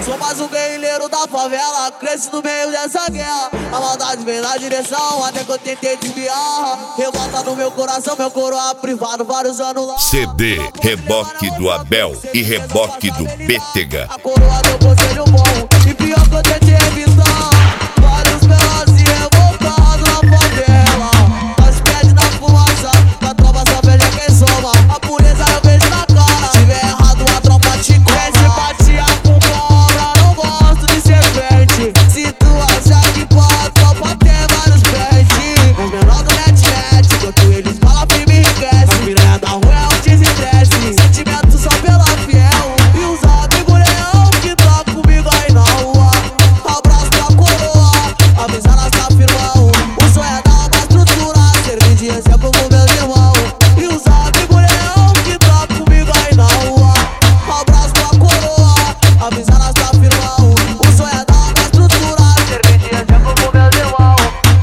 Sou mais um guerrilheiro da favela, cresci no meio dessa guerra. A maldade vem na direção, até que eu tentei desviar. Revolta no meu coração, meu coroa privado, vários anos lá. CD, reboque do Abel e reboque do Bétega. A coroa deu conselho bom, e pior que eu tentei evitar. Vários veloz e revoltados na favela. Nós pede na fumaça, na tropa só pede quem soma. A pureza eu vejo na cara, se tiver errado a tropa te conhece. Batia com cobra, não gosto de serpente. Se tu achar que pode, tropa tem vários pentes. Os menor do net, enquanto eles falam firme e enriquece. A piranha da rua é um desestresse, sentimento só pela fiel. E os amigos leão que tá comigo aí na rua. Abraço pra coroa, avisa nossa firmão. O sonho é dar uma estrutura, servir de exemplo com meus irmãos. E os amigos leão que tá comigo aí na rua. Abraço pra coroa, avisa nossa firmão. O sonho é dar uma estrutura, servir de exemplo com meus irmãos.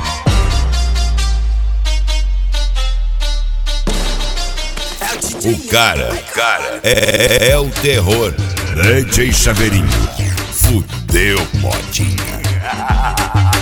O cara é o terror. DJ Chaveirinho, fudeu, modinha.